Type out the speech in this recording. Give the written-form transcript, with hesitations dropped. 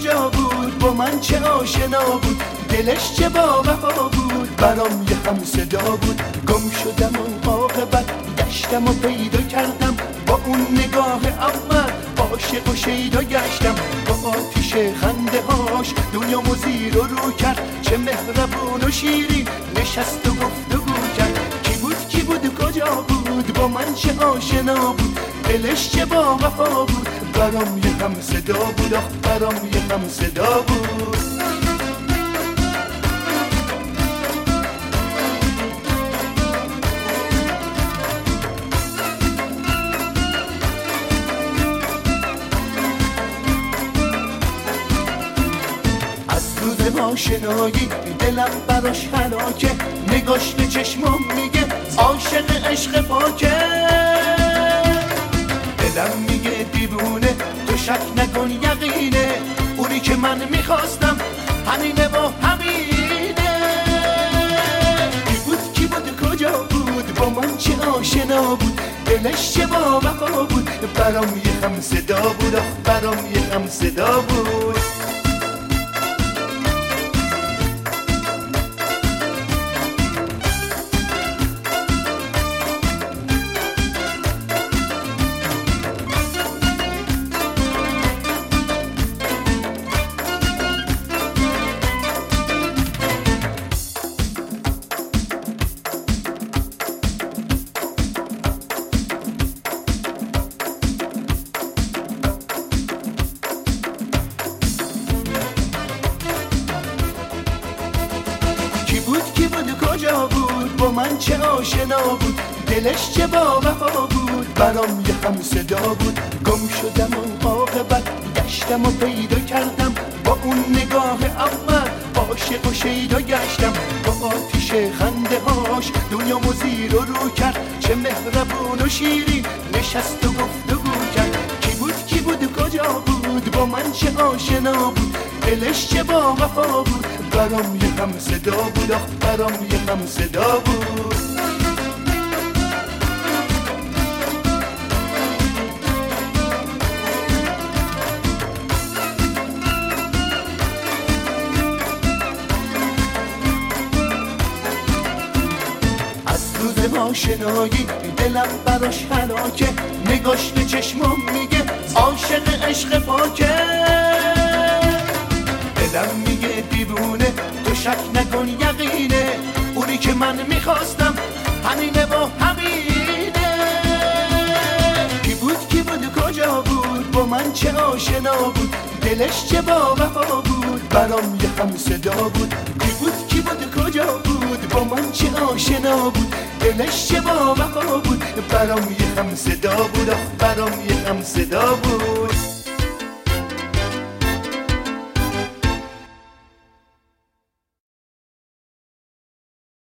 کجا بود، با من چه آشنا بود، دلش چه با وفا بود، برام یه هم صدا بود. گم شدم و عاقبت گشتم و پیدا کردم، با اون نگاه اول عاشق و شیدا گشتم. با آتیش خنده هاش دنیامو زیر و رو کرد، چه مهربون و شیرین نشست و گفتگو کرد. کی بود کجا بود، با من چه آشنا بود، دلش چه با وفا بود، برام یه هم صدا بود، آخ برام یه هم صدا بود. آشنایی دلم براش هلاکه، نگاش به چشمم میگه عاشق عشق پاکه. دلم میگه دیوونه تو شک نکن یقینه، اونی که من میخواستم همینه و همینه. کی بود کجا بود، با من چه آشنا بود، دلش چه با وفا بود، برام یه هم صدا بود، آخ برام یه هم صدا بود. کی بود کجا بود، با من چه آشنا بود، دلش چه با وفا بود، برام یه هم صدا بود. گم شدم و عاقبت گشتم و پیدا کردم، با اون نگاه اول عاشق و شیدا گشتم. با آتیش خنده هاش دنیامو زیر و رو کرد، چه مهربون و شیرین نشست و گفتگو کرد. کی بود کجا بود، با من چه آشنا بود، دلش چه با وفا بود، برام یه هم صدا بود، آخ برام یه هم صدا بود. آشنایی دلم براش هلاکه، نگاش به چشمم میگه عاشق عشق پاکه. دلم میگه دیوونه تو شک نکن یقینه، اونی که من میخواستم همینه و همینه. کی بود کجا بود، با من چه آشنا بود، دلش چه با وفا بود، برام یه هم صدا بود. کی بود کجا بود، با من چه آشنا بود، دلش چه با وفا بود، برام یه هم صدا بود، آخ برام یه هم صدا بود.